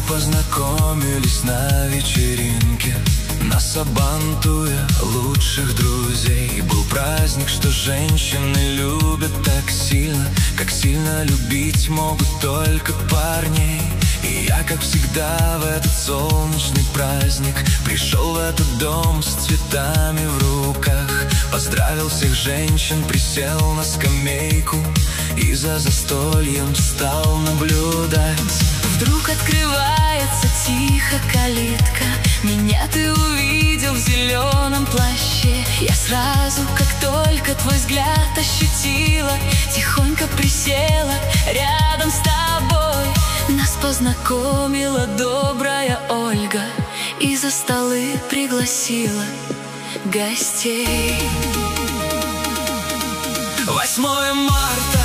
познакомились на вечеринке, нас обманывая лучших друзей. Был праздник, что женщины любят так сильно, как сильно любить могут только парней. И я, как всегда, в этот солнечный праздник пришел в этот дом с цветами в руках. Поздравил всех женщин, присел на скамейку и за застольем стал наблюдать. Вдруг открывается тихо калитка, меня ты увидел в зеленом плаще. Я сразу, как только твой взгляд ощутила, тихонько присела рядом с тобой. Нас познакомила добрая Ольга и за столы пригласила гостей. 8 марта,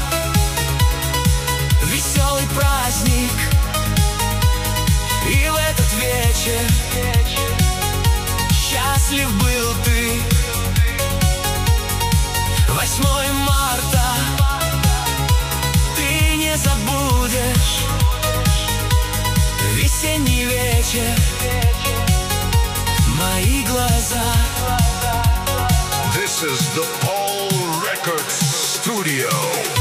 веселый праздник, и в этот вечер счастлив был ты. 8 марта, ты не забудешь весенний вечер, мои глаза. This is the Paul Records Studio.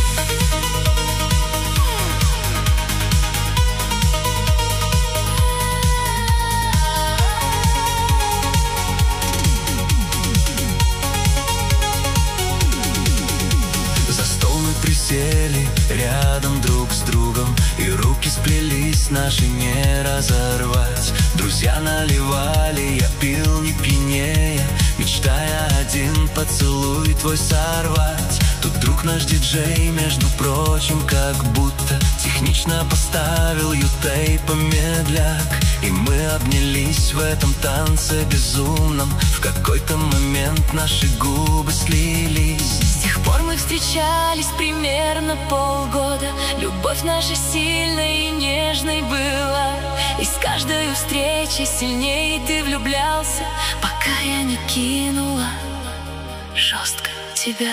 За стол мы присели рядом друг с другом, и руки сплелись, наши не разорвать. Друзья наливали, я пил не пьянее, мечтая один поцелуй твой сорвать. Тут вдруг наш диджей, между прочим, как будто технично поставил ютей помедляк. И мы обнялись в этом танце безумном. В какой-то момент наши губы слились. С тех пор мы встречались примерно полгода. Любовь наша сильной и нежной была, и с каждой встречи сильнее ты влюблялся, пока я не кинула жестко тебя.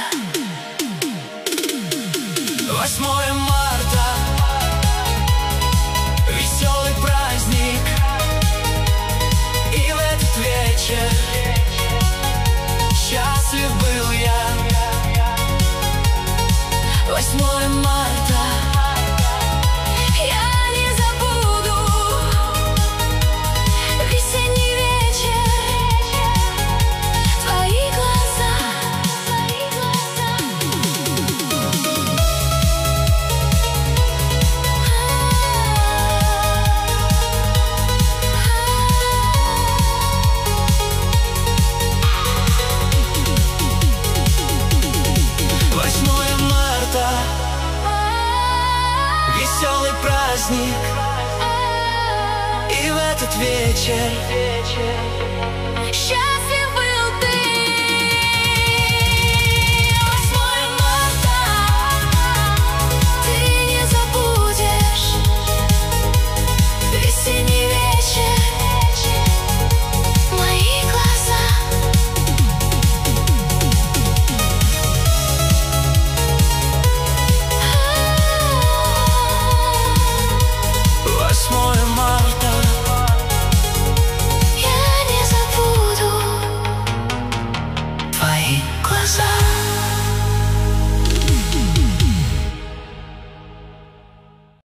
8 марта, веселый праздник, и в этот вечер счастлив был я. 8 марта, я не забуду весенний вечер, твои глаза, твои глаза. 8 марта, веселый праздник, и в этот вечер Счастье